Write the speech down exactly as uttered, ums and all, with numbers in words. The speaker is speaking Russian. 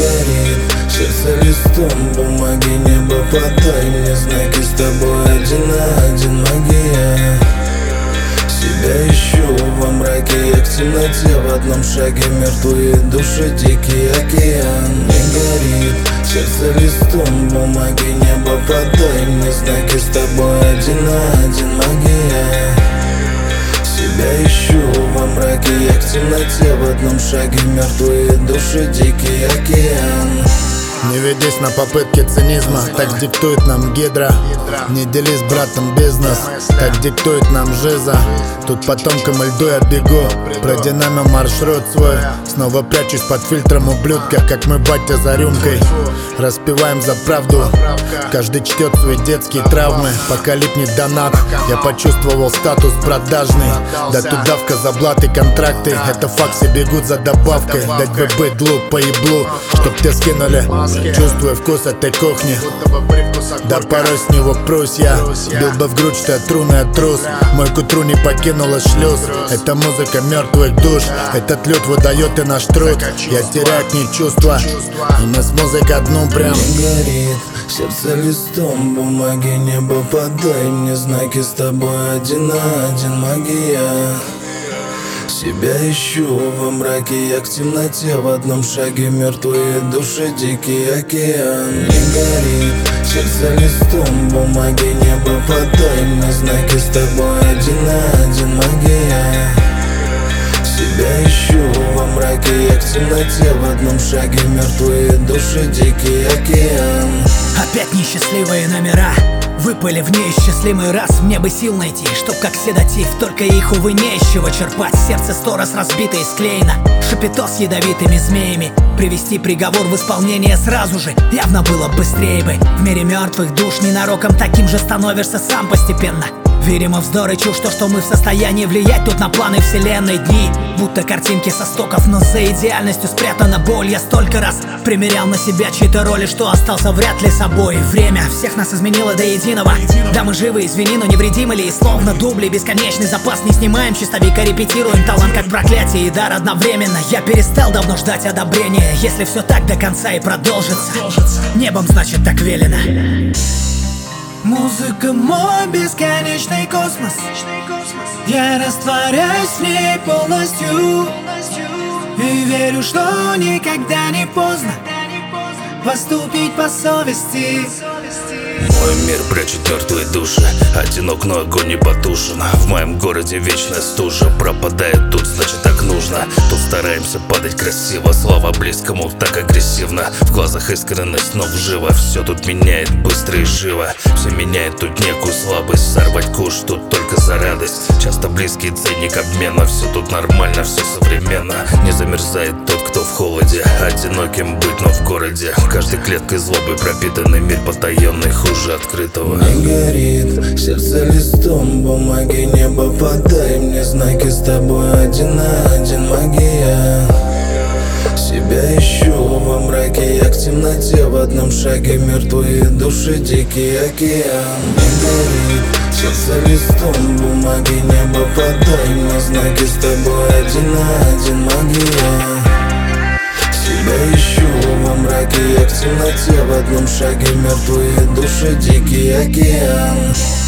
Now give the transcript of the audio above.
горит сердце листом бумаги, небо подай мне знаки, с тобой один на один магия. Себя ищу во мраке, я к темноте в одном шаге, мертвые души, дикий океан. Не горит сердце листом бумаги, небо подай мне знаки, с тобой один на один магия. Себя ищу во мраке, я к темноте в одном шаге, мертвые души, дикий океан. Не ведись на попытки цинизма, так диктует нам гидра. Не делись братом бизнес, так диктует нам жиза. Тут потомкам льду я бегу, продинамил маршрут свой. Снова прячусь под фильтром ублюдка, как мы батя за рюмкой. Распеваем за правду, каждый чтет свои детские травмы. Пока липнет донат, я почувствовал статус продажный. Да тут давка за блаты, контракты, это факсы бегут за добавкой. Дать бы быдлу по еблу, чтоб те скинули. Чувствую вкус этой кухни, да порой с него прусь я. Бил бы в грудь, что я трудный трус. Мой к утру не покинула шлюз. Это музыка мертвых душ, этот люд выдает и наш труд. Я теряю к ней чувства, и мы с музыкой одну прям. Не горит сердце листом бумаги, небо подай мне знаки, с тобой один на один магия. Себя ищу во мраке, я к темноте в одном шаге, мертвые души, дикий океан. Не горит сердце листом бумаги, небо подай мне знаки, с тобой один на один магия. Себя ищу во мраке, я к темноте в одном шаге, мертвые души, дикий океан. Опять несчастливые номера выпали в неисчислимый раз. Мне бы сил найти, чтоб как седатив, только их, увы, не из чего черпать. Сердце сто раз разбито и склеено, шапито с ядовитыми змеями. Привести приговор в исполнение сразу же явно было быстрее бы. В мире мертвых душ ненароком таким же становишься сам постепенно. Верим в вздор и чушь, то, что мы в состоянии влиять тут на планы вселенной. Дни будто картинки со стоков, но за идеальностью спрятана боль. Я столько раз примерял на себя чьи-то роли, что остался вряд ли собой. Время всех нас изменило до единого. Да, мы живы, извини, но невредимы ли? И словно дубли, бесконечный запас не снимаем, чистовика репетируем. Талант как проклятие и дар одновременно. Я перестал давно ждать одобрения. Если все так до конца и продолжится, небом значит так велено. Музыка мой бесконечный космос, я растворяюсь в ней полностью и верю, что никогда не поздно поступить по совести. Мой мир прячет мертвые души, одинок, но огонь не потушен. В моем городе вечная стужа, пропадает тут, значит так нужно. Тут стараемся падать красиво, слава близкому так агрессивно. В глазах искренность, но вживо, все тут меняет быстро и живо. Все меняет тут некую слабость, сорвать куш тут только за радость. Часто близкий ценник обмена, все тут нормально, все современно. Не замерзает тот, кто в холоде, одиноким быть, но в городе. Каждой клеткой злобы пропитанный мир потаенный, хуже открытого. Не горит сердце листом бумаги, небо подай мне знаки, с тобой один на один магия. Себя ищу во мраке, я к темноте в одном шаге, мертвые души, дикий океан. Не горит сердце листом бумаги, небо подай мне знаки, с тобой один на один магия. Себя ищу во мраке, я к темноте в одном шаге, мертвые души, дикий океан.